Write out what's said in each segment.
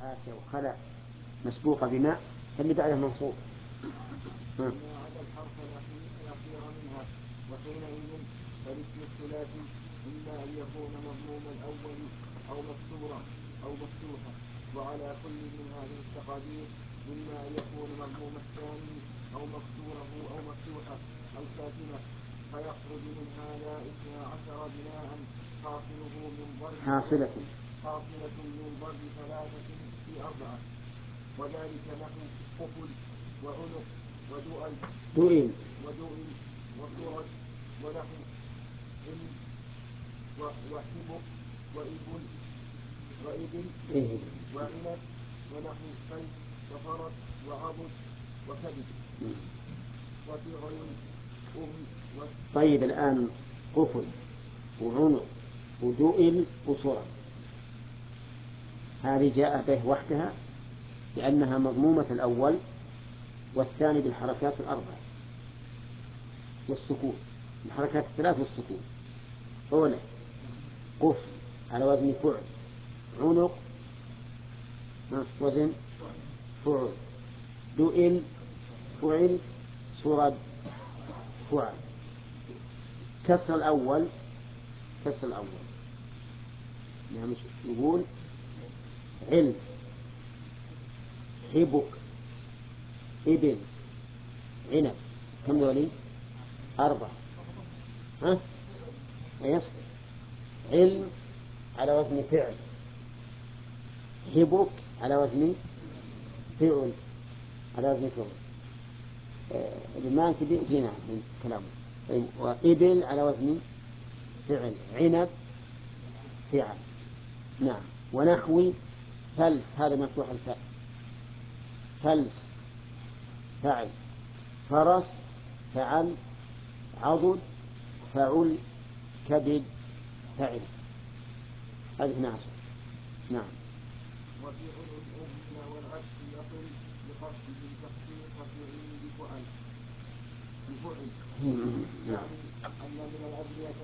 حاشا وخلع مسبوقة بماء فاللي بعده منصوب. ما عدا الحرف الأخير منها، وحينئذ فالاسم الثلاثي إما أن يكون مضموم الأول أو مكسورا أو مفتوحا، وعلى كل من هذه التقادير إما أن يكون مضموم الثاني أو مكسوره أو مفتوحا أو ساكنة، فيخرج من هذا 12 بناء حاصلة من ضرب 3 في 4، وذلك نحو قفل وعنق ودؤل وفرج ونحو وحبق وإبل وعنب ونحو سيف وفرج وعضد وكبد وفعل طيب الآن قفل وعنق ودؤل وصرع هذه جاء به وحدها لأنها مضمومة الأول والثاني بالحركات الأربع والسكون، الحركات الثلاث والسكون. أولا قفل على وزن فعل، عنق وزن فعل، دؤل فعل، صرد فعل. كسر الأول يعني نقول علم، حبك، إبل، عنب، كم ذولي؟ 4. يصبر علم على وزن فعل، حبك على وزن فعل الإمام كبير جينا من كلامه. وإبل على وزن فعل، عنب فعل. نعم. ونحوي فلس، هذا مفتوح الفاء، فلس فعل، فرس فعل، عضد فعل، كبد فعل. هذه 12. نعم. وفعل الأذن والعكس يقل بقصد التحقيق فعل بفعل يعني أن من الأدوية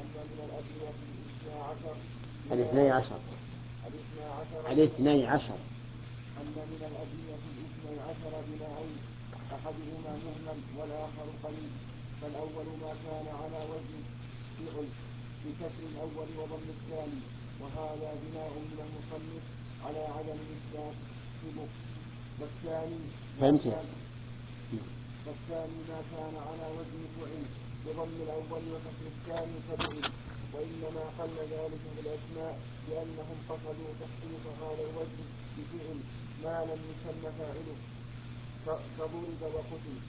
12 أن من الأدوية 12 بناءين، أحدهما مهمل والآخر قليل. فالأول ما كان على وزن فعل بكسر الأول وضم الثاني، وهذا بناء من المصنف على عدم إثبات حبك. والثاني ما كان على وزن فعل بضم الأول وكسر الثاني كبعل، وإنما قل ذلك في الأسماء لأنهم قصدوا تحقيق هذا الوزن بفعل ما لم يسمى فاعله كضرب وقتل.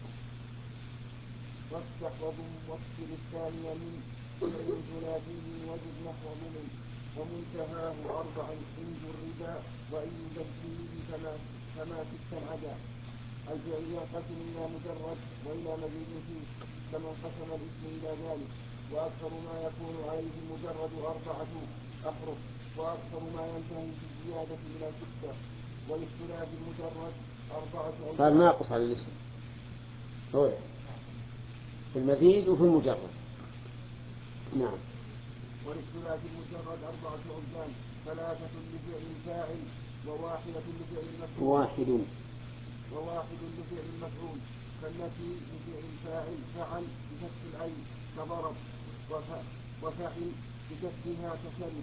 وافتح وضم واكسر الثاني من فعل ثلاثي وزد نحو ضمن، ومنتهاه 4 إن جربا وإن يزد كما 6 عدا. الفعل ينقسم إلى مجرد وإلى مزيد فيه، كما انقسم الاسم إلى ذلك. وأكثر ما يكون عليه المجرد 4 أحرف، وأكثر ما ينتهي في الزيادة إلى 6. وللثلاثي المجرد 4 أوزان. صار ناقص على الاسم في المزيد وفي المجرد. نعم. وللثلاثي المجرد 4 أوزان، 3 لفعل فاعل، وواحدة لفعل مفعول، كالتي لفعل فاعل فعل بفتح العين كضرب، وفعل بكسرها كشرب،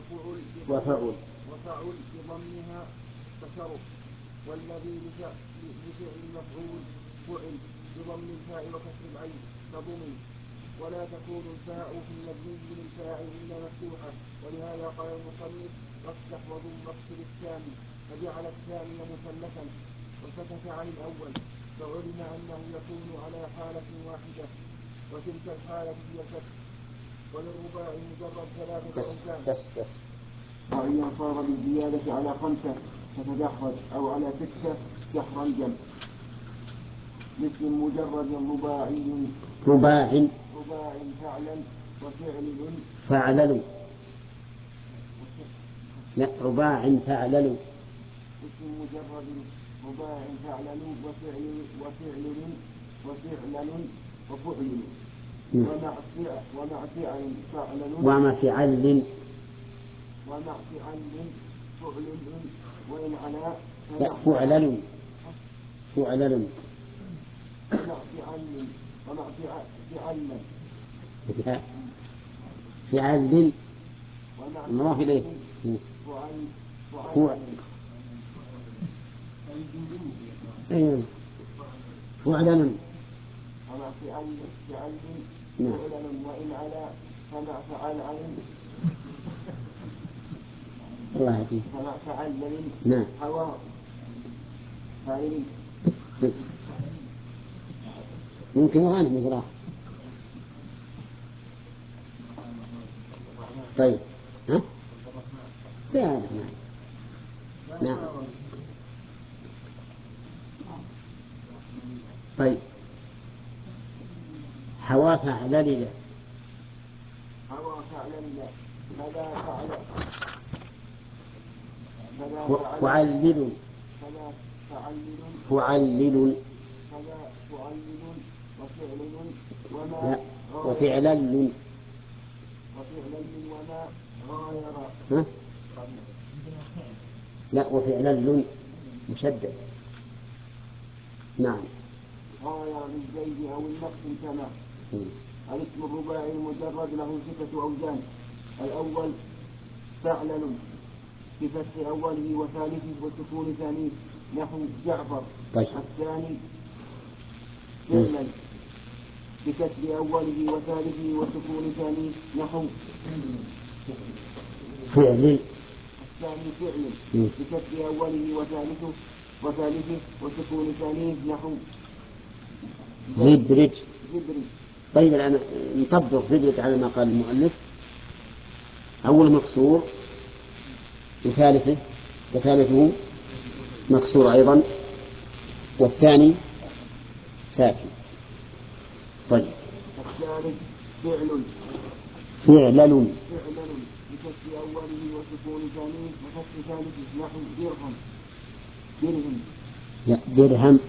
وفعل بضمها كشرب. والذي لفعل مفعول فعل بضم الفاء وكسر العين كضمن. ولا تكون الفاء في المبني للفاعل إلا مفتوحة، ولهذا قال المصنف وافتح وضم واكسر الثاني، فجعل الثاني مثلثا وسكت عن الأول، فعلم أنه يكون على حالة واحدة، وتلك الحالة هي الفتح. وللرباع مجرد 3 أوزان، وإن صار بالزيادة على 5 فتدحرج، أو على 6 تحرجا. اسم مجرد رباعي فعلا وفعل فعلل. لا، رباع فعلل. اسم مجرد رباع فعلل وفعلل وفعل ومع فعل فعلل فعل وإن على لا فعلل فعلل ومع فعل ومع فعل فعل ومع مضاف إليه فعل أيوه فعلل ومع فعل نعم. فعل وإن على فمع فعل الله يهديك. فمع فعل نعم. هوى فاعلين ممكن غانم مثله. طيب ها؟ نعم. نعم. طيب حوا فعلل هوى فعل فلا فعل فعلل فلا فعلل فعلل فلا فعلل وفعل وما لا غاير وفعلل وما غاير ها؟ لا وفعلل مشدد. نعم. غاير بالزيد أو النقص كما الاسم الرباعي المجرد له 6 أوزان. الأول فعلل بفتح أوله وثالثه وسكون ثانيه نحو جعفر. طيب. الثاني فعلا بكسر أوله وثالثه وسكون ثانيه نحو فعل. الثاني فعل بكسر أوله وثالثه وسكون ثانيه نحو زبرج. زبري. طيب الآن نطبق زبرج على ما قال المؤلف. أول مكسور وثالثه مكسور أيضا والثاني ساكن. طيب الثالث فعل فعلل بكسر أوله وسكون ثانيه وفتح ثالثه نحو لا درهم.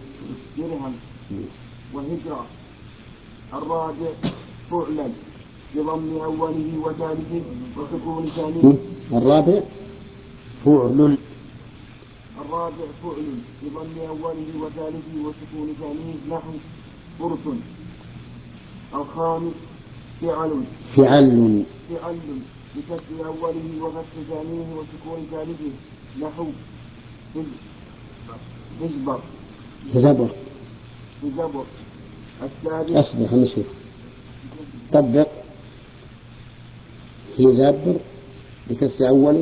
وهجرة. الرابع فعلا بضم أوله وثالثه وسكون ثانيه. الرابع فعل بضم أوله وثالثه وسكون ثانيه نحو فرس. الخامس فعل بكسر أوله وفتح ثانيه وسكون ثالثه نحو زبر. السادس أصبر خلنا نشوف. طبق في زبر بكسر أوله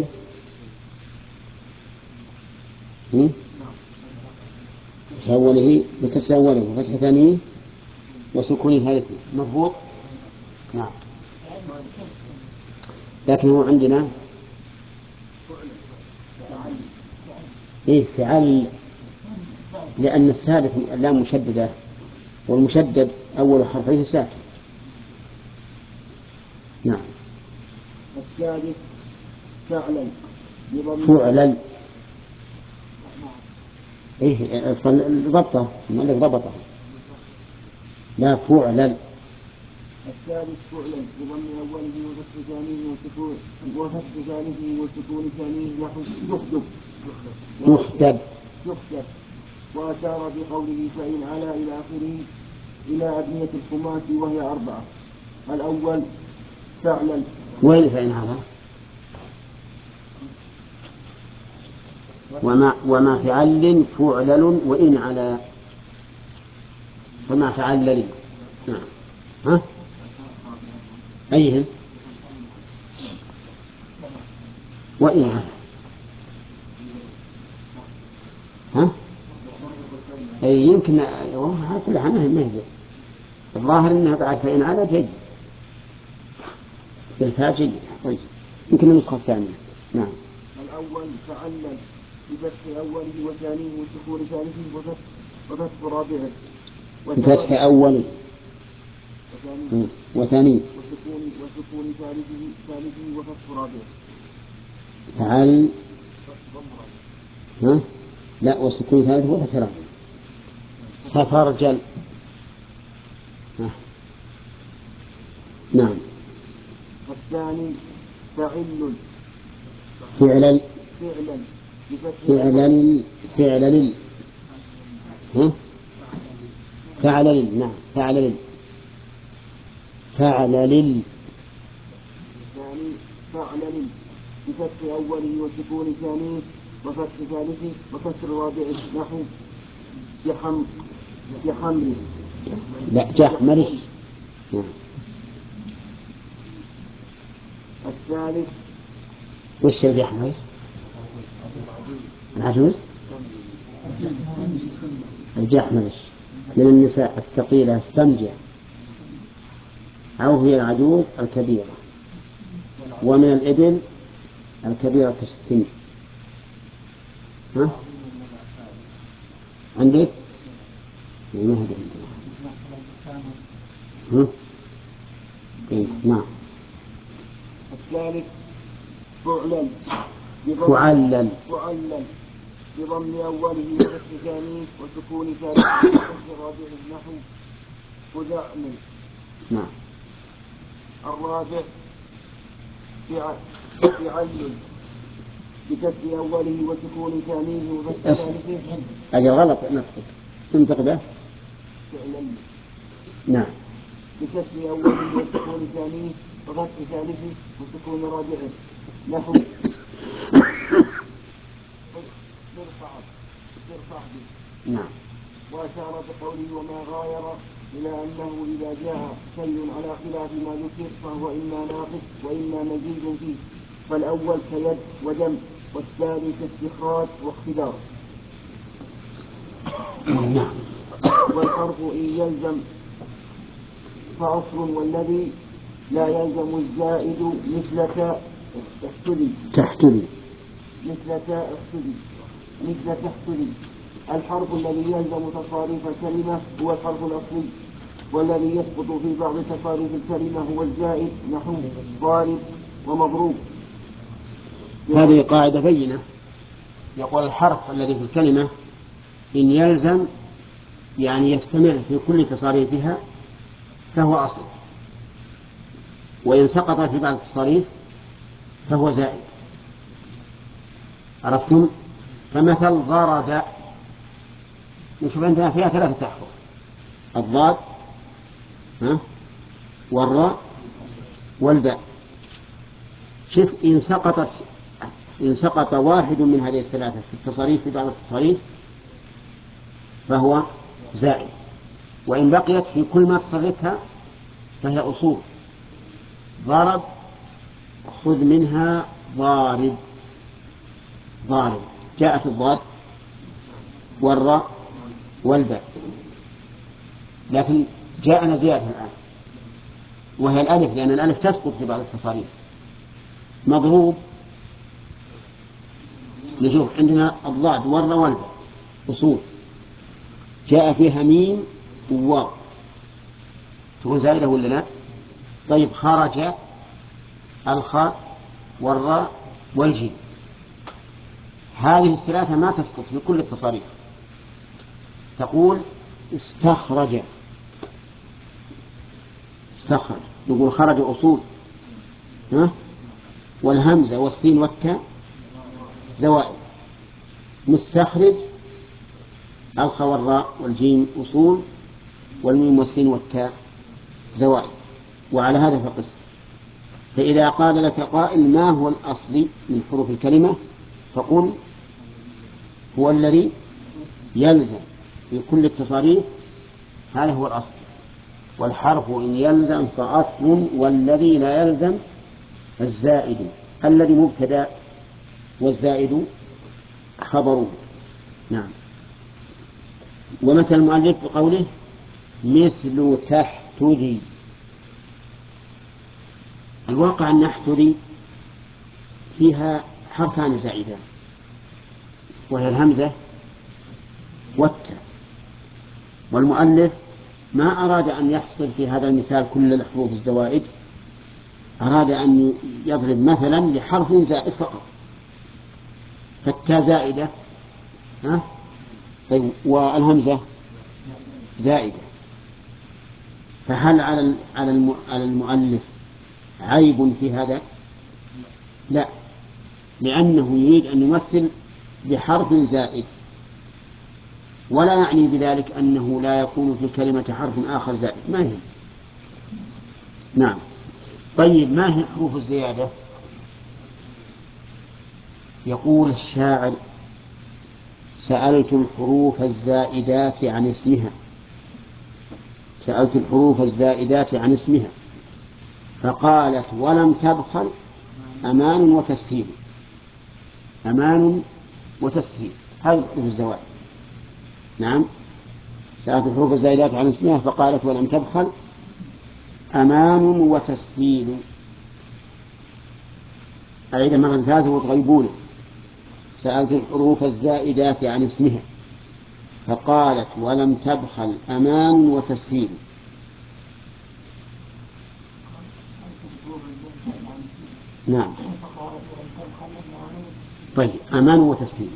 بكسر أوله وفتح ثانيه وسكون ثالثه مضبوط. نعم. لكن هو عندنا فعل لأن الثالث اللام مشددة والمشدد أول حرف ليس ساكن. نعم. السادس فعلا ضبطه ضبطه لا فعلا. الثالث فعلا بضم أوله وفتح ثانيه وسكون ثانيه نحو يحدب. وأشار بقوله فإن على إلى آخره إلى أبنية الخماس وهي 4. الأول فعلا. وين فإن هذا؟ وما فعل فعلل وإن على فما فعلل. نعم. ها؟ أيهم؟ وإن على ها؟ أي يمكن كلها ما هي الظاهر أنها بعد فإن على جيد بالفاء جيد. طيب يمكن النسخة الثانية. نعم. الأول فعلل بفتح أوله وثانيه وسكون ثالثه وفتح رابعه بفتح أوله وثانيه وسكون ثالثه وفتح رابعه. فعل ها؟ لا وسكون ثالثه وفتح رابعه. سفرجل. الثاني فعل فعلا بفتح فعل ها؟ فعل لل نعم فعل لل يعني فعل لل بفتح أوله وسكون ثانيه وفتح ثالثه وكسر رابعه نحو جحمل لا جحمل. الثالث وش الجحمل؟ العجوز. الجحمل من النساء الثقيلة السمجة، أو هي العجوز الكبيرة، ومن الإبل الكبيرة السن. ها؟ عندك؟ ما هذا عندنا. نعم. الثالث فعلل بضم أوله وفتح ثانيه وسكون ثالثه وكسر رابعه نحو فزعم. نعم. الرابع فعل بكسر أوله وسكون ثانيه وفتح ثالثه. هذا غلط نطق تنطق به. فعل نعم. بكسر أوله وسكون ثانيه وفتح ثالثه وسكون رابعه نحو ترفع به. نعم. وأشار بقوله وما غاير إلى أنه إذا جاء شيء على خلاف ما ذكر فهو إما ناقص وإما مزيد فيه، فالأول كيد ودم والثاني كاستخراج واختبار. نعم. والحرف إن يلزم فأصل والذي لا يلزم الزائد مثل تحتلي. الحرف الذي يلزم تصاريف الكلمة هو الحرف الأصلي، والذي يسقط في بعض تصاريف الكلمة هو الزائد نحو ضارب ومضروب. هذه قاعدة بينة. يقول الحرف الذي في الكلمة إن يلزم يعني يستمر في كل تصاريفها فهو أصل، وإن سقط في بعض التصاريف فهو زائد. عرفتم؟ فمثل ضرب، نشوف عندنا فيها 3 أحرف: الضاد والراء والباء. شوف إن سقط واحد من هذه ال3 في التصاريف في بعض التصاريف فهو زائد، وإن بقيت في كل ما تصرفها فهي أصول. ضرب خذ منها ضارب، جاءت الضاد والراء والباء، لكن جاءنا زيادة الآن وهي الألف، لأن الألف تسقط في بعض التصاريف. مضروب نشوف عندنا الضاد والراء والباء أصول، جاء فيها ميم وواو، تكون زائدة ولا لا؟ طيب خرج الخاء والراء والجيم، هذه ال3 ما تسقط في كل التصاريف. تقول استخرج، يقول خرج أصول، والهمزة والسين والتاء زوائد. مستخرج الخاء والراء والجيم أصول، والميم والسين والتاء زوائد. وعلى هذا فقس. فإذا قال لك قائل ما هو الأصلي من حروف الكلمة فقل هو الذي يلزم في كل التصاريف، هذا هو الأصل. والحرف إن يلزم فأصل، والذي لا يلزم الزائد، الذي مبتدأ والزائد خبره. نعم. ومثل المؤلف بقوله مثل تحتدي. الواقع أن تحتدي فيها حرفان زائدان، وهي الهمزة والتاء، والمؤلف ما أراد أن يحصل في هذا المثال كل الحروف الزوائد، أراد أن يضرب مثلا لحرف زائد فقط، فالتاء زائدة طيب والهمزة زائدة. فهل على المؤلف عيب في هذا؟ لا، لأنه يريد أن يمثل بحرف زائد، ولا يعني بذلك أنه لا يكون في الكلمة حرف آخر زائد، ما هي. نعم. طيب ما هي حروف الزيادة؟ يقول الشاعر: سألت الحروف الزائدات عن اسمها، سألت الحروف الزائدات عن اسمها فقالت ولم تبخل أمان وتسهيل. أمان وتسهيل هذه حروف الزوائد. نعم، سألت الحروف الزائدات عن اسمها فقالت ولم تبخل أمان وتسهيل. أعيد مرة ثالثة وتغيبون. سألت الحروف الزائدات عن اسمها فقالت ولم تبخل أمان وتسهيل. نعم. طيب، أمان وتسهيل.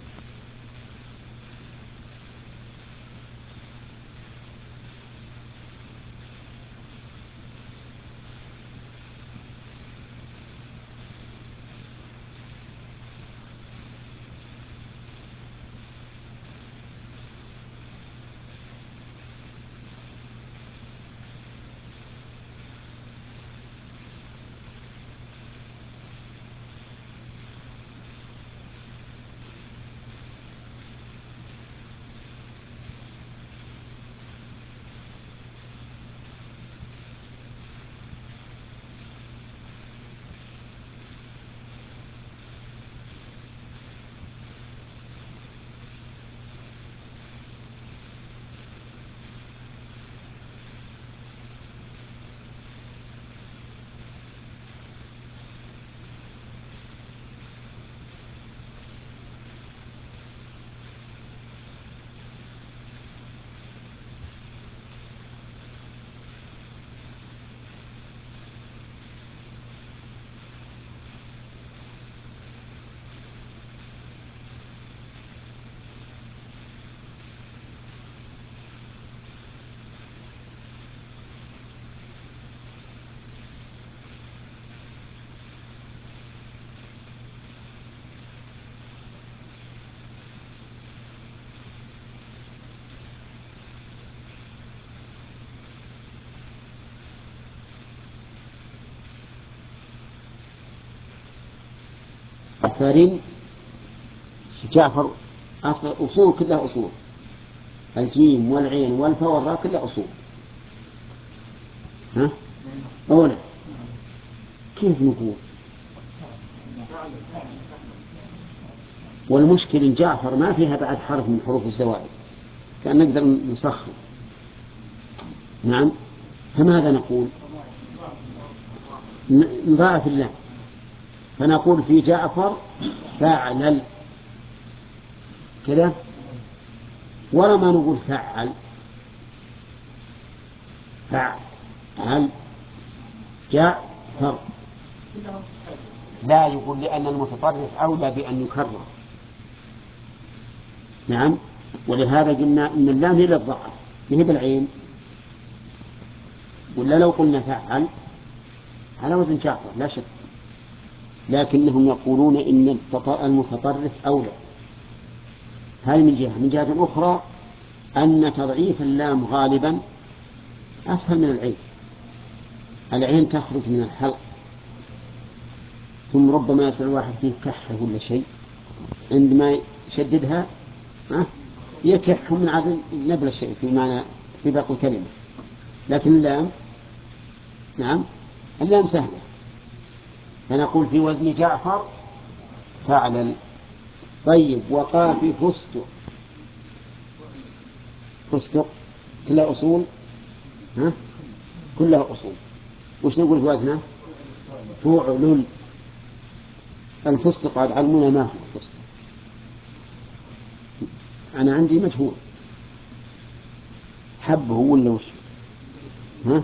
جعفر، جعفر أصول كلها أصول، الجيم والعين والفاء والراء كلها أصول. ها؟ أولا كيف نقول؟ والمشكل إن جعفر ما فيها بعد حرف من حروف الزوائد، كأن نقدر نسخر. نعم، فماذا نقول؟ نضاعف اللام، فنقول في جعفر فعلل كذا، ولا ما نقول فعل فعل جعفر، لا، يقول لأن المتطرف أولى بأن يكرر. نعم، ولهذا قلنا إن اللام هي للضعف، هي بالعين، ولا لو قلنا فعل على وزن جعفر لا شك، لكنهم يقولون إن المتطرف أولى. هذه من جهة أخرى أن تضعيف اللام غالبا أسهل من العين. العين تخرج من الحلق، ثم ربما يصل الواحد فيه كحة ولا شيء، عندما يشددها يكح من عدم نبل شيء في معنى في باقي الكلمة. لكن اللام، نعم، اللام سهلة، فنقول في وزن جعفر فعلل. طيب، وقافي فستق، فستق كلها أصول، كلها أصول. وش نقول في وزنه؟ فعل. الفستق قد علمونا ما هو الفستق، أنا عندي مجهول، حبه ولا وش؟ ها؟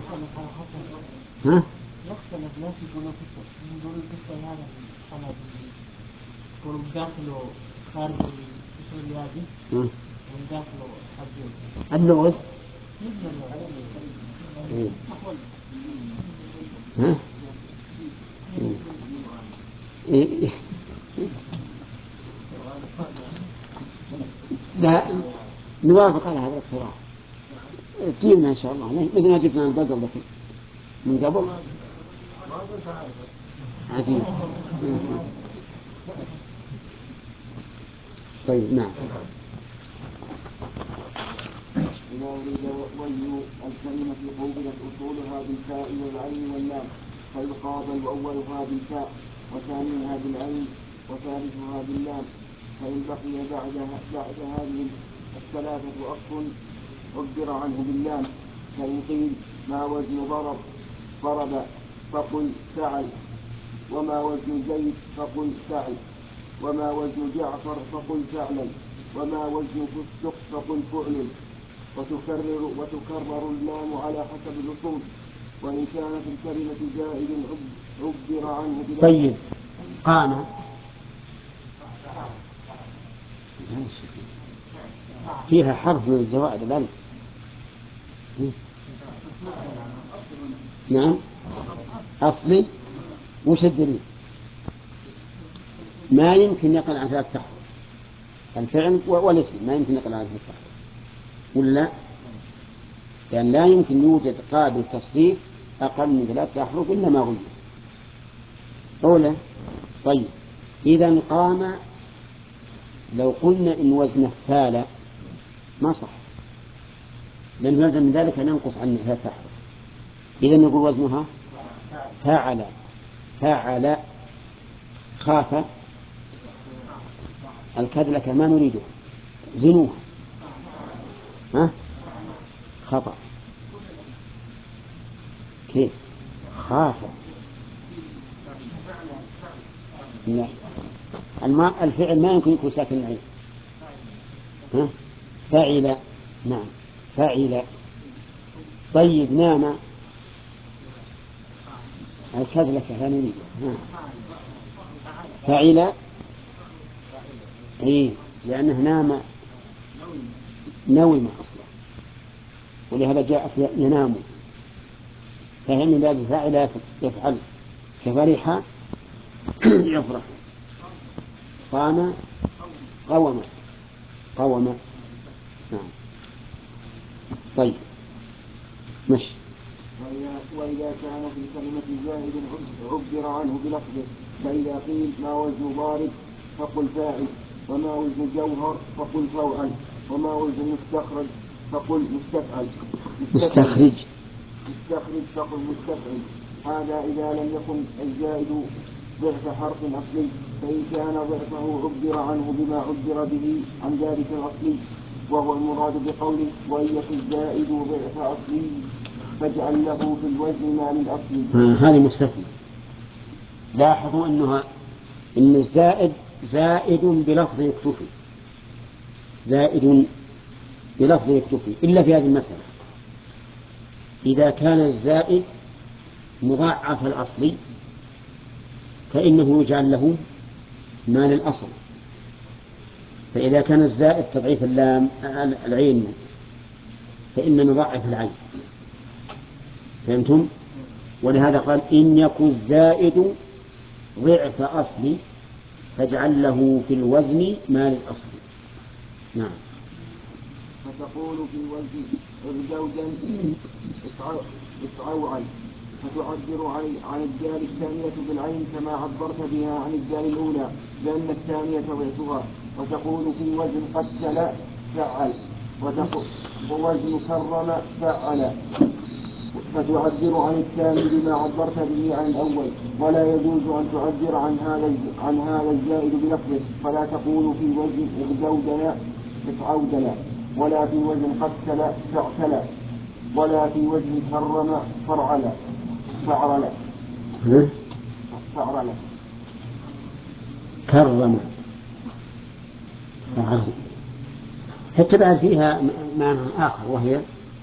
يختلف، ناس يقولوا القصة هذا الحلب يقولوا داخله خارج القشر اليابس ومن داخله حبين اللوز. لا نوافق على هذا الاقتراح. تجيبنا إن شاء الله مثل ما جبنا البقر لكن من قبل عزيز. طيب نعم. إذا أريد وجه الكلمة قوبلت أصولها بالفاء والعين واللام فيقابل أولها بالفاء وثانيها بالعين وثالثها باللام. فإن بقي بعد هذه الثلاثة أصل عبر عنه باللام. فإن قيل ما وزن ضرب فقل فعل، وما وزن زيد فقل فعل، وما وزن جعفر فقل فعلا، وما وزن فسق فقل فعل. وتكرر اللام على حسب الأصول. وإن كانت الكلمة زائد عبر عنه بلام. طيب قام فيها حرف من الزوائد الألف. نعم أصلي وش الدليل؟ ما يمكن يقل عن ثلاثة أحرف الفعل والاسم، ما يمكن يقل عن ثلاثة أحرف ولا؟ لأن لا يمكن يوجد قابل تصريف أقل من ثلاثة أحرف إلا ما غير أولا. طيب إذا قام لو قلنا إن وزنه فعل ما صح، لأن يلزم من ذلك أن ينقص عن ثلاثة أحرف. إذا نقول وزنها فعل. خاف الكذلة ما نريده زنوها خطأ. كيف خاف؟ لا الفعل ما يمكن يكون ساكن العين. فعل. نعم فعل. طيب نام الكذلة لا نريده فعل. لأنه نام نوم أصلا، ولهذا جاءت ينام. فهم ذلك فعل يفعل. كفرح يفرح. قام قوم. نعم. طيب مشي. وإذا كان في الكلمة زائد عبر عنه بلفظه. فإذا قيل ما وزن ضارب فقل فاعل، وما وزن جوهر فقل فوعل، وما وزن مستخرج فقل مستفعل. مستخرج فقل مستفعل. هذا إذا لم يكن الزائد ضعف حرف أصلي. فإن كان ضعفه عبر عنه بما عبر به عن ذلك الأصلي، وهو المراد بقوله وإن يكن الزائد ضعف أصلي فاجعل له في الوزن ما للأصل. هذه مستثنى. لاحظوا إن الزائد زائد بلفظ يكتفي، زائد بلفظ يكتفي إلا في هذه المسألة. إذا كان الزائد مضاعف الأصلي فإنه يجعل له ما للأصل. فإذا كان الزائد تضعيف اللام العين فإن نضاعف العين. فهمتم؟ ولهذا قال إن يكن الزائد ضعف أصلي فاجعل له في الوزن ما للأصل. نعم. فتقول في الوزن عرجوجا افعوعا، فتعبر عن الدال الثانية بالعين كما عبرت بها عن الدال الأولى لأن الثانية ضعفها. وتقول في وزن قتل فعل، ووزن كرم فعل، فتعبر عن الثاني بما عبرت به عن الأول. ولا يجوز أن تعبر عن هذا الزائد بلفظه. فلا تقول في وزن ارجوجنا افعودنا، ولا في وزن قتل فاعتل، ولا في وزن كرم فرعل. كرم حتى بعد فيها معنى آخر، وهي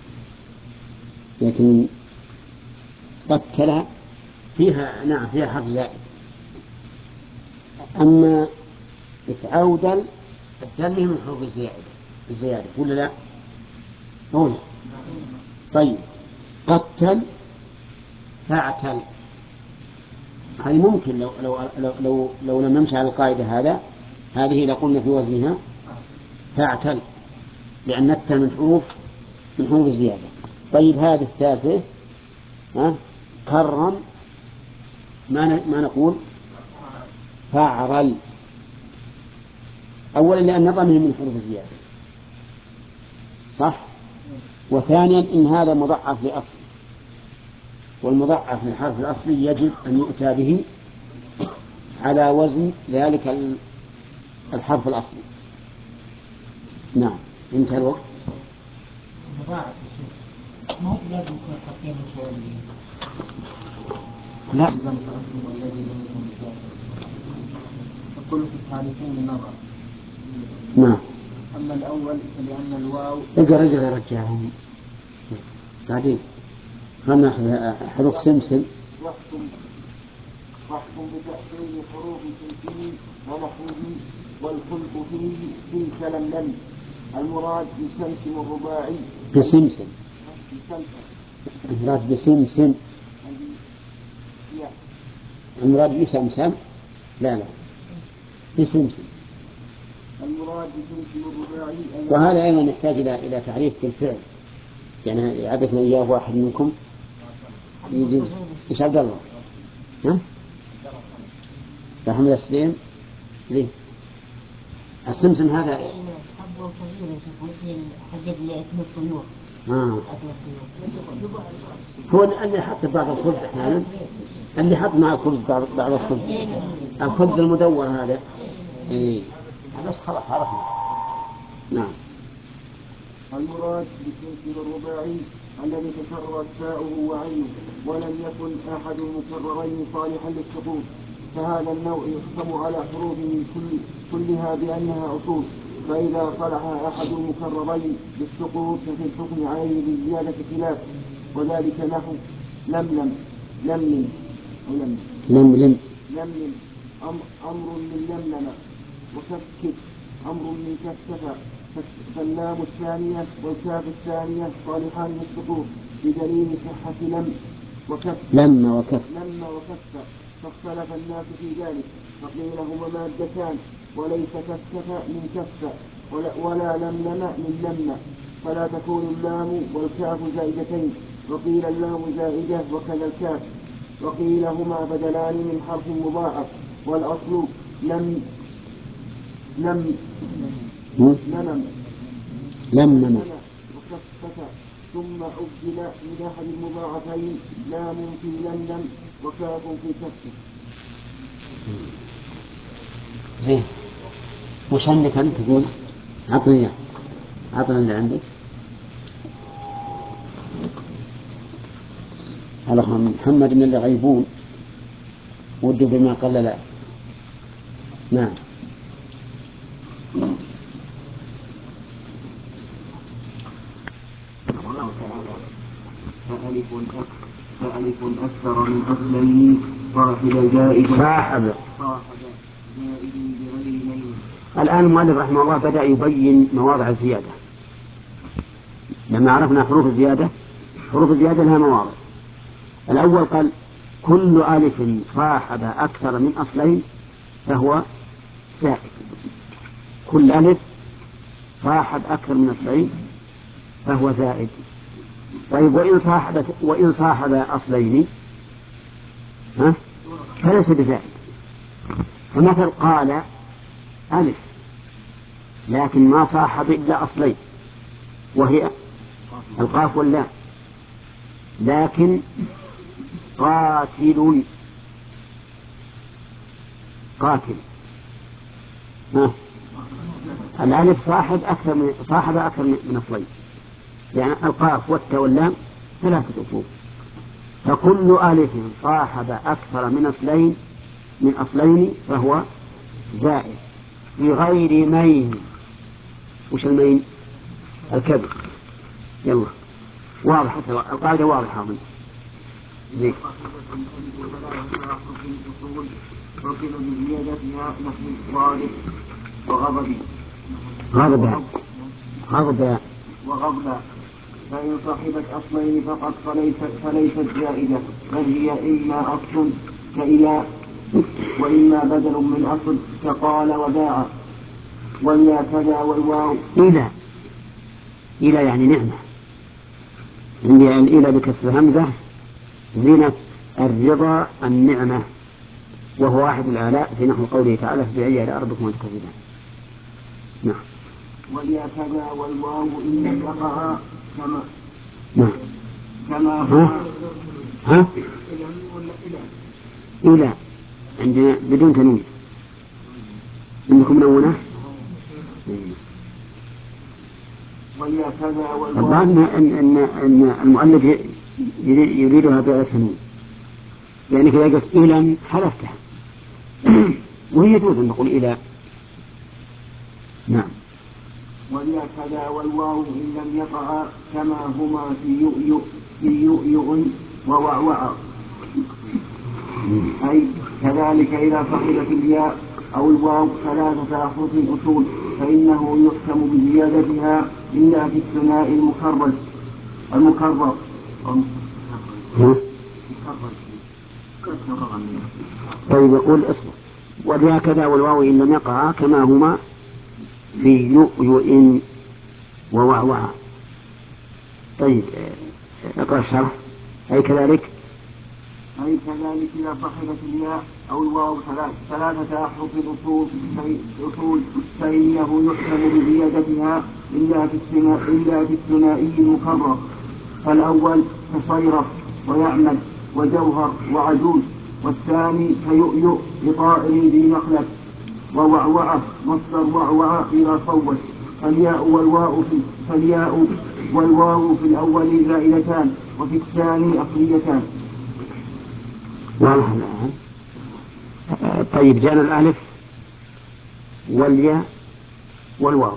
لكن قتل فيها نعم فيها حرف زائد. أما افعودل الدل من حروف الزيادة ولا لا؟ هون. طيب قتل فاعتل، هذه ممكن لو لم نمشي على القاعدة هذه لقلنا في وزنها فاعتل، لأن التاء من حروف الزيادة. طيب هذه الثالثة كرم، ما نقول فاعرل. أولا لأن ضمن من حروف الزيادة صح، وثانيا إن هذا مضعف لأصل، والمضعف للحرف الأصلي يجب أن يؤتى به على وزن ذلك الحرف الأصلي. نعم انتهى الوقت. ما لازم يكون حقين شوية. لا تقول في الثالثين النظر. نعم. أما الأول فلأن الواو رجل يا رجال بعدين خلنا ناخذ حروف سمسم. واحكم بتأثير حروف سمسم ونحوه والخلق فيه في كلملم. المراد بسمسم الرباعي بسمسم. المراد بسمسم. المراد بسمسم لا بسمسم. المراد بسمسم الرباعي. وهذا أيضا يحتاج إلى تعريف بالفعل، يعني يعرفنا إياه واحد منكم يجيز. إيش عبد الله؟ ها؟ محمد السليم ليه؟ السمسم هذا حبة صغيرة حقق لأكل الطيور. هو اللي حط بعض الخبز أحيانا، اللي حط مع الخبز بعض الخبز، الخبز المدور هذا. إيه بس خلاص عرفنا. نعم. المراد بسمسم الرباعي الذي تكررت تاؤه وعينه ولم يكن أحد المكررين صالحا للسقوط، فهذا النوع يحكم على حروفه كلها بأنها أصول، فإذا صلح أحد المكررين بالسقوط ففي الحكم عليه بالزيادة خلاف، وذلك نحو لملم لملم لملم أمر من لملم، وكفكف أمر من كفكف، فاللام الثانية والكاف الثانية صالحان للسقوط بدليل صحة لم وكف. فاختلف الناس في ذلك، فقيل هما مادتان وليس كفكف من كفك ولا لملم من لم، فلا تكون اللام والكاف زائدتين، وقيل اللام زائدة وكذا الكاف، وقيل هما بدلان من حرف مضاعف، والأصل لمم وكفك، ثم أبدل من أحد المضاعفين لام في لملم وكاف في كفك. زين. وش عندك أنت تقول؟ عطني اللي عندك. على محمد من اللي غيبون ودوا بما قال لا. نعم. فألف أكثر من أصلين صاحب زائد صاحب زائد بغير مين. الآن المؤلف رحمه الله بدأ يبين مواضع الزيادة. لما عرفنا حروف الزيادة لها مواضع. الأول قال كل ألف صاحب أكثر من أصلين فهو زائد. كل ألف صاحب أكثر من أصلين فهو زائد. طيب وإن صاحب أصلين فليس بزائد. فمثل قال ألف لكن ما صاحب إلا أصلين وهي القاف واللام، لكن قاتل الألف صاحب أكثر من أصلين، يعني القاف والتاء واللام 3 أصول، فكل ألف صاحب أكثر من أصلين فهو زائد بغير مين. وش المين؟ الكبر. يلا واضح، القاعدة واضحة. زين. وكل بزيادتها نحو صالح وغضب، فإن صاحبت أصلين فقط فليست زائدة، بل هي إما أصل كإلى وإما بدل من أصل كقال وباع. والياء كذا والواو. إلى يعني نعمة، عندي الإلى بكسر همزة زينة الرضا النعمة، وهو واحد الآلاء في نحو قوله تعالى فبأي آلاء ربكما تكذبان. نعم. والياء كذا والواو إن لم يقع كما نعم. كما هو. ها؟ إلى عندنا بدون تنوين، عندكم منونة. والياء كذا والواو. طبعا أن المؤلف يريدها بغير تنوين، يعني كذا قلت إلى حلفتها وهي يجوز أن نقول إلى. نعم. والياء كذا والواو إن لم يقع كما هما في يؤيؤ ووعوع، أي كذلك إذا فقدت الياء أو الواو ثلاثة أحرف أصول فإنه يحكم بزيادتها إلا في الثناء المكرر. طيب يقول اصبر. والياء كذا والواو إن لم يقع كما هما في يؤيؤ ووعوع. طيب اقرأ الشرح. أي كذلك إذا فقدت الياء أو الواو ثلاثة أحرف الأصول فإنه يحكم بزيادتها إلا في الثنائي المكرر. فالأول كصيرف ويعمل وجوهر وعجوز، والثاني كيؤيؤ لطائر ذي مخلب، ووعوعة مصدر وعوعة إلى صوت. فالياء والواو في الأول زائدتان وفي الثاني أصليتان. واضح الآن. طيب جاءنا الألف والياء والواو،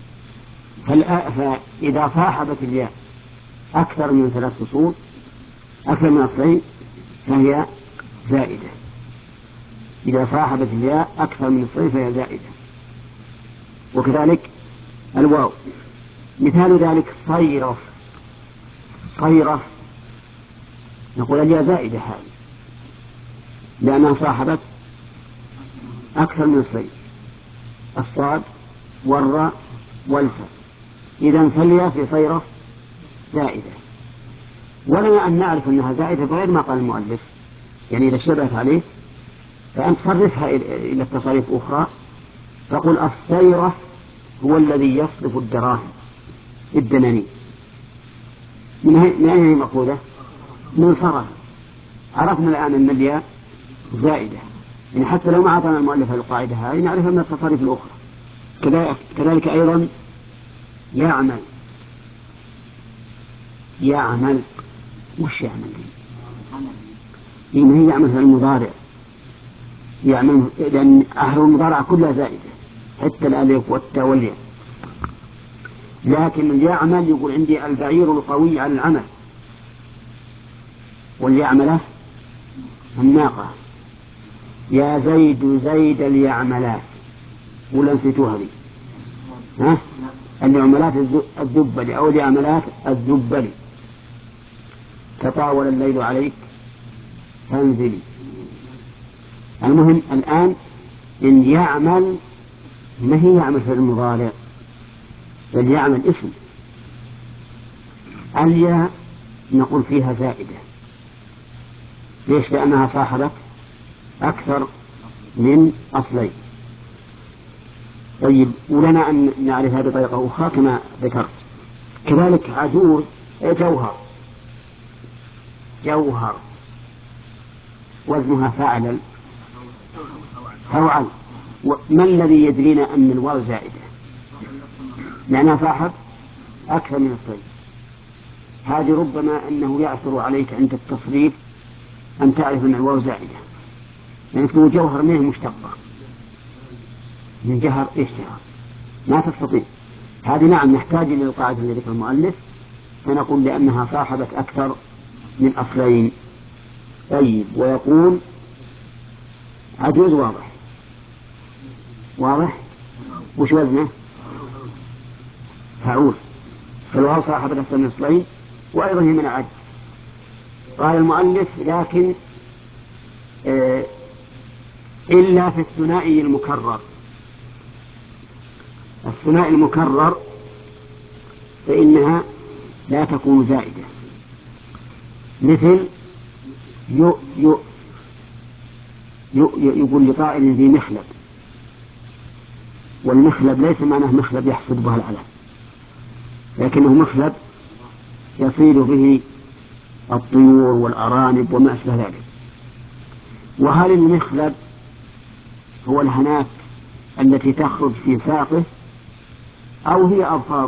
فإذا صاحبت الياء أكثر من 3 فصول أكثر من أصلين فهي زائدة. إذا صاحبت الياء أكثر من أصلين فهي زائدة. وكذلك الواو، مثال ذلك صيرف نقول الياء زائدة هذه لأنها صاحبت أكثر من أصلين، الصاد والراء والفاء. إذن فالياء في صيرف زائدة، ولنا أن نعرف أنها زائدة بغير ما قال المؤلف، يعني إذا اشتبهت عليه فأن تصرفها إلى التصاريف أخرى، فقل الصيرف هو الذي يصرف الدراهم الدنانير. من أين مأخوذة؟ من صرف. عرفنا الآن أن الياء زائدة، يعني حتى لو ما أعطانا المؤلف القاعدة هذه نعرفها من التصاريف الأخرى. كذلك أيضا يعمل وش يعمل؟ إنه يعمل في المضارع، يعمل لأن أحرف المضارع كلها زائدة حتى الألف والتاء والياء. لكن يعمل يقول عندي البعير القوي على العمل، واليعمله الناقة. يا زيد اليعملات، ولا نسيتوها دي؟ اليعملات الذبل أو اليعملات الذبل. تطاول الليل عليك فانزلي. المهم الآن إن يعمل ما هي يعمل في المضارع، بل يعمل اسم. الياء نقول فيها زائدة. ليش؟ لأنها صاحبت أكثر من أصلين. طيب ولنا أن نعرفها بطريقة أخرى كما ذكرت. كذلك عجوز جوهر وزنها فعل. ما الذي يدرينا أن الواو زائدة؟ لأنها صاحب أكثر من أصلين. هذه ربما أنه يعثر عليك عند التصريف أن تعرف أن الواو زائدة، لأن اسمه جوهر منه مشتقة من جهر. إيش جهر؟ ما تستطيع. هذه نعم نحتاج إلى القاعدة التي ذكر المؤلف، فنقول لأنها صاحبت أكثر من أصلين. طيب ويقول عجوز واضح وش وزنه؟ فعول. فالواو صاحبت أكثر من أصلين وأيضا هي من عجز. قال المؤلف لكن إلا في الثنائي المكرر. الثنائي المكرر فإنها لا تكون زائدة، مثل يقول لطائر ذي مخلب، والمخلب ليس معناه مخلب يحصد به العلف، لكنه مخلب يصيد به الطيور والأرانب وما أشبه ذلك. وهل المخلب هو الهناك التي تخرج في ساقه أو هي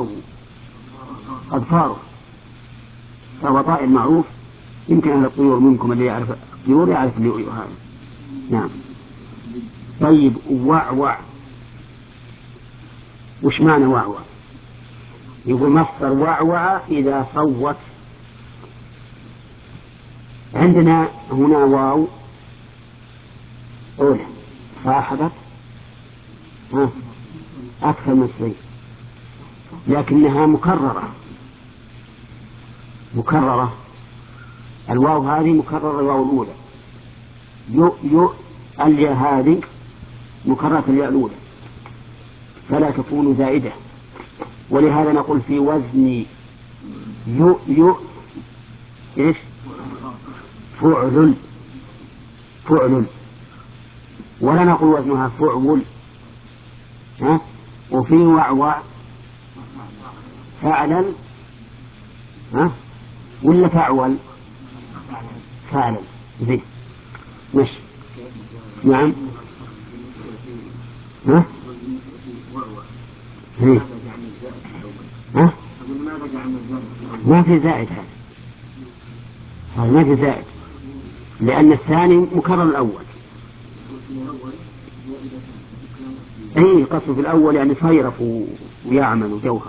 أظفاره؟ فهو طائر معروف، يمكن أهل الطيور منكم اللي يعرف الطيور يعرف اللؤلؤ هذا. نعم. طيب وعوع، وش معنى وعوع؟ يقول مصدر وعوع إذا صوت. عندنا هنا واو أولى صاحبت أكثر من شيء، لكنها مكررة. الواو هذه مكررة، الواو الأولى. الياء هذه مكررة الياء الأولى، فلا تكون زائدة. ولهذا نقول في وزن إيش؟ فعل، ولا نقول وزنها فعول. وفي وعوع فعلا ولا فعلا ذي مش. نعم. ما في زائد، هذا ما في زائد، لأن الثاني مكرر الأول. أي قصر في الأول يعني صيرف ويعمل وجوهر.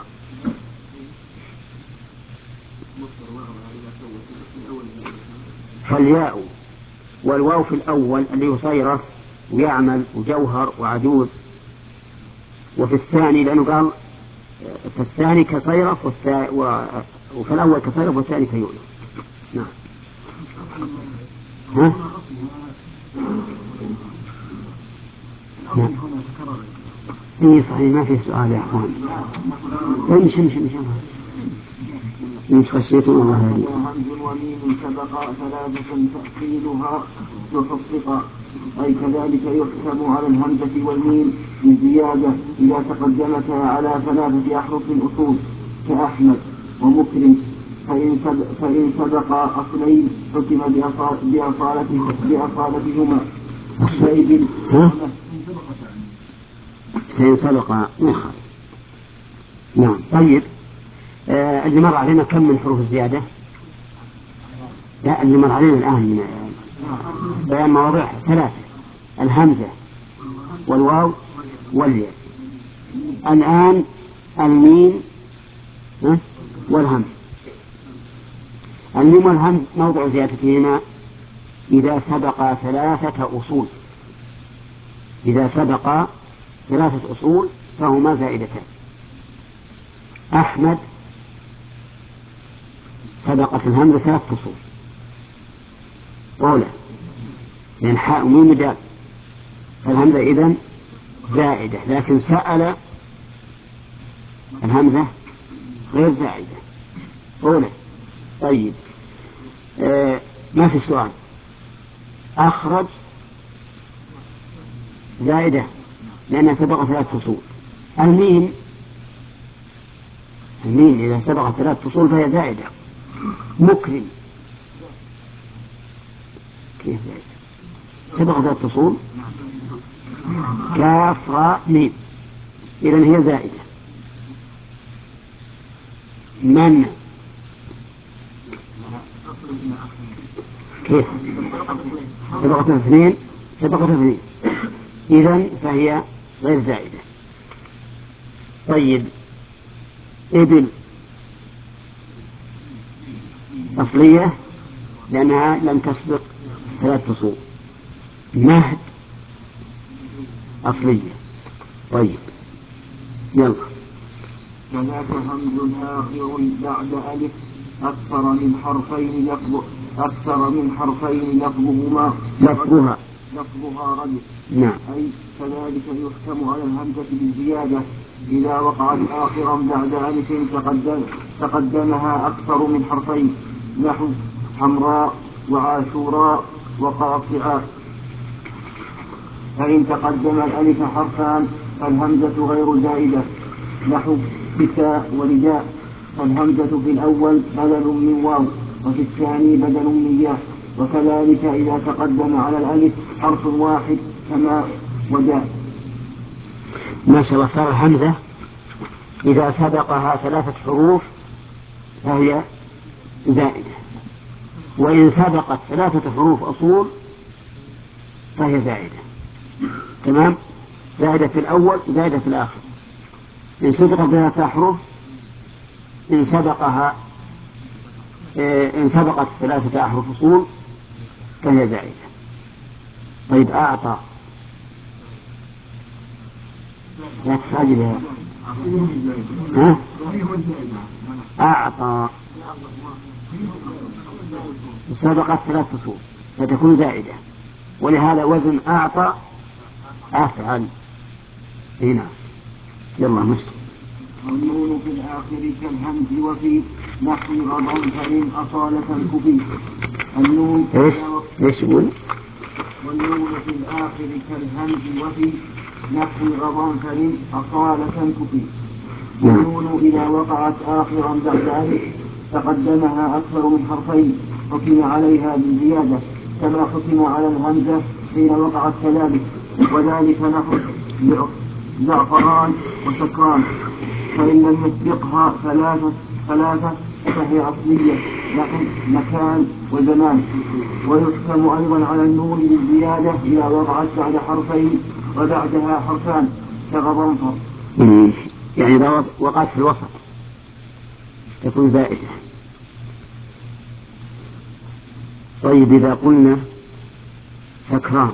فالياء والواو في الأول اللي يصيرف ويعمل وجوهر وعجوز، وفي الثاني لأنه قال في الثاني كصيرف وفي الأول كصيرف والثاني كيؤلف. نعم. إيه صحيح، ما في سؤال يا أخوان. مش خشيتم الله هذه. وهمز وميم سبق ثلاثة تأخيرها تحقق، أي كذلك يحكم على الهمزة والميم بزيادة إذا تقدمتا على 3 أحرف أصول كأحمد ومكرم، فإن سبق أصلين حكم بأصالتهما. فإن سبق نعم. طيب اللي مر علينا كم من حروف الزيادة؟ لا، اللي مر علينا الآن من بيان مواضيع 3: الهمزة والواو والياء. الآن الميم والهمز. الميم والهمز موضع زيادتهما إذا سبق 3 أصول. إذا سبق 3 أصول فهما زائدتان. أحمد سبقت الهمزة 3 فصول أولى، لأن حاء وميم دال، فالهمزة إذن زائدة. لكن سأل الهمزة غير زائدة أولى. طيب ما في سؤال. أخرج زائدة لأنها سبقت 3 فصول. الميم إذا سبقت 3 فصول فهي زائدة. مكرم كيف زائدة؟ سبقت 3 فصول، كاف راء ميم، إذن هي زائدة. من كيف؟ سبقت 2 إذن فهي غير زائدة. طيب إبل أصلية لأنها لم تسبق 3 فصول. مهد أصلية. طيب يلا. كذاك همز آخر بعد ألف أكثر من حرفين لفظها رجل. نعم. أي كذلك يحكم على الهمزة بالزيادة إذا وقعت آخرا بعد ألف تقدمها أكثر من حرفين، نحو حمراء وعاشوراء وقاطعاء. فإن تقدم الألف حرفان فالهمزة غير زائدة، نحو كساء ورداء، فالهمزة في الأول بدل من واو وفي الثاني بدل من ياء. وكذلك إذا تقدم على الألف حرف واحد كما وداء. ما شاء الله. صار الهمزة إذا سبقها 3 حروف فهي زائدة، وإن سبقت 3 حروف أصول فهي زائدة. تمام؟ زائدة في الأول زائدة في الآخر. إن سبقت 3 أحرف إن سبقت 3 أحرف أصول فهي زائدة. طيب أعطى لا تساعد ها؟ أعطى سبقت 3 فصول فتكون زائدة، ولهذا وزن أعطى أفعل هنا. يلا مشي. والنون في الآخر كالهمز وفي نحو غضنفر أصالة كفي. النون ايش يقول؟ والنون في الآخر كالهمز وفي نحو غضنفر أصالة كفي. النون إذا وقعت آخرا بعد ألف تقدمها أكثر من حرفين حكم عليها بالزيادة، كما حكم على الهمزة حين وقعت كذلك. وذلك نحو زعفران وسكران، فإن لم يسبقها 3 فهي أصلية، نحو مكان وزمان. ويحكم أيضا على النون بالزيادة إذا وقعت بعد حرفين وبعدها حرفان كغضنفر. يعني إذا وقعت في الوسط تكون زائدة. طيب إذا قلنا سكران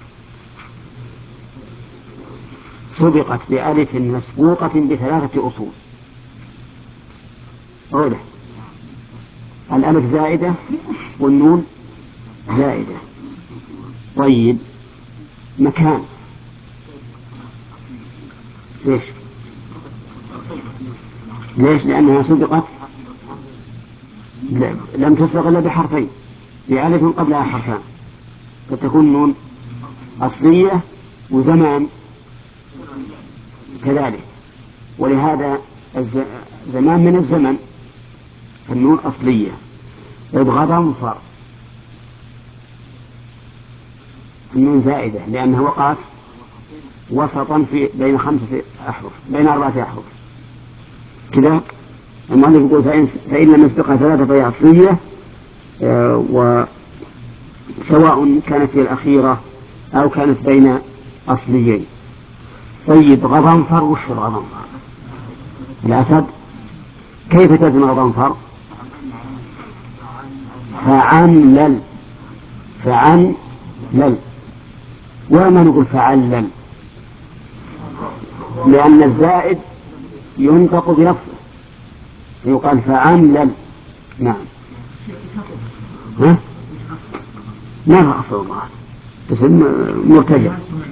سبقت بألف مسبوقة ب3 أصول، أولا الألف زائدة والنون زائدة. طيب مكان ليش؟ لأنها سبقت لم تسبق إلا بحرفين، بألف قبلها حرفان، فتكون نون أصلية، وزمان كذلك. ولهذا زمان من الزمن النون أصلية. غضنفر النون زائدة لأنها وقعت وسطا بين 5 أحرف، بين 4 أحرف كذا. المؤلف يقول فإن لم يسبقها 3 فهي أصلية، وسواء كانت هي الأخيرة أو كانت بين أصليين. طيب غضنفر، وش الغضنفر؟ الأسد. كيف تزن غضنفر؟ فعنلل. وما نقول فعلل، لأن الزائد ينطق بنفسه يقال فعنلل. نعم. ها؟ ما رأس الله اسم مرتجع.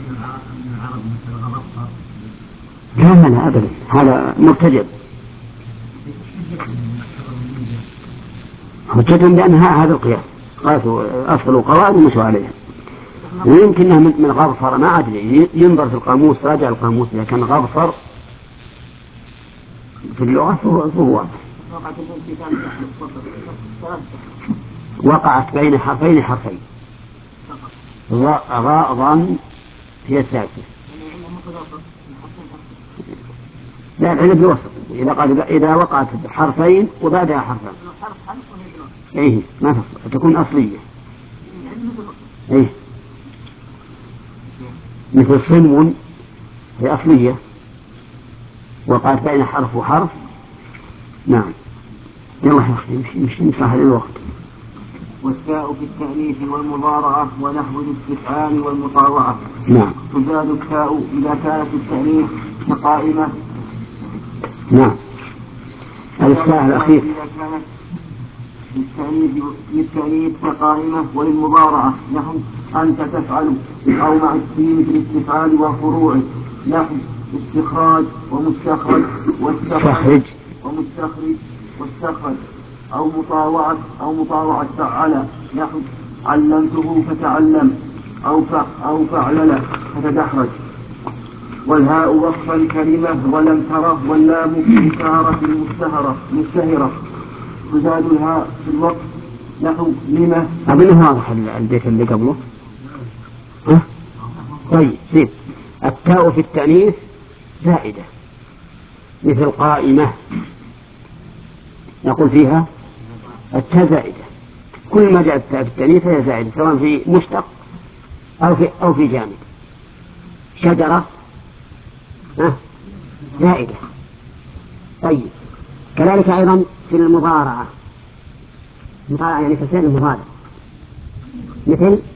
لا أبدا، هذا مرتجع حجة لأنها هذا القياس قاسوا أصل القواعد ومشوا عليها. ويمكنها من غظفر، ما أدري، ينظر في القاموس، راجع القاموس إذا كان غظفر في اللغة فهو وقعت بين حرفين ظن هي السادسة. لا العلم بالوسط. إذا وقعت حرفين وبعدها حرفان إيه ما تصل، تكون أصلية. إيه مثل صنو هي أصلية وقعت بين حرف وحرف. نعم. يلا يا أخي مش نصح للوقت. والتاء في التأنيث والمضارعة ونحو الاستفعال والمطاوعة. نعم. تزاد التاء إذا كانت التأنيث كقائمة. نعم. الإصلاح الأخير. إذا كانت للتأنيث كقائمة، وللمضارعة نحو أنت تفعل، أو مع السين في الاستفعال والفروع نحو استخراج ومستخرج مستخرج ومستخرج واستخرج، أو مطاوعة فعل، نحو علمته فتعلم، أو فعلل فتدحرج. والهاء وصف الكلمة ولم تره، واللام في مشاهرة مشتهرة، تزاد الهاء في الوقت، نحو لما. أظنه واضح البيت اللي قبله. طيب زين. التاء في التأنيث زائدة، مثل قائمة نقول فيها التاء زائدة. كل ما جاء التاء في التأنيث هي زائدة، سواء في مشتق أو في جامد. شجرة زائدة. طيب كذلك أيضا في المضارعة يعني في الفعل المضارع، مثل